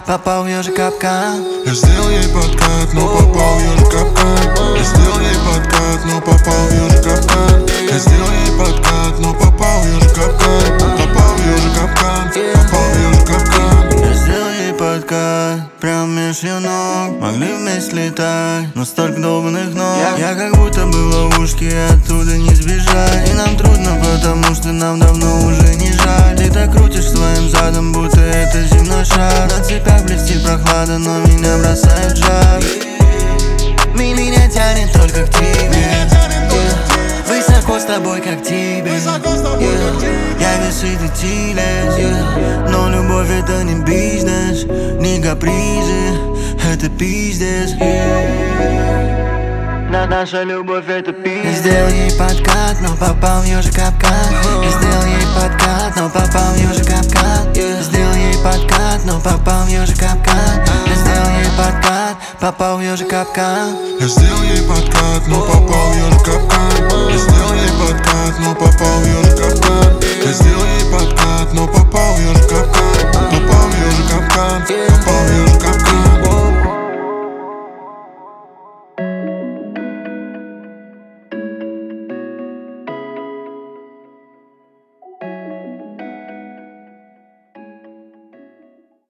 попал в ежик капкан. Я сделал ей подкат, но попал в ежик капкан. Я сделал ей подкат, но попал в ежик капкан. Я сделал ей подкат, но попал в ежик капкан. Попал в ежик капкан, попал в ежик капкан. Я сделал ей подкат, прям меж ее ног. Могли вместе летать, но столько долбанных ног. Я как будто бы в ловушке, оттуда не сбежать. И нам трудно, потому что нам давно уже не жаль. Ты так крутишь своим задом, будто это земной шар. На цепях блестит прохлада, но меня бросает в жар. Меня тянет только к тебе, высоко с тобой, как тебе. Я весы, ты тилес, но любовь это не бизнес, не капризы, это пиздец. Наша любовь это пиздец. Я сделал ей подкат, но попал в ежик капкан. Я сделал ей подкат, но попал в ежик капкан. Я сделал ей подкат, но попал в ежик капкан. Я сделал ей подкат, попал в ежик капкан. Я сделал ей подкат, но попал в ежик капкан. Я сделал ей подкат, но попал в ежик капкан. Я сделал ей подкат, но попал в ежик капкан. Попал в ежик капкан, попал в ежик капкан.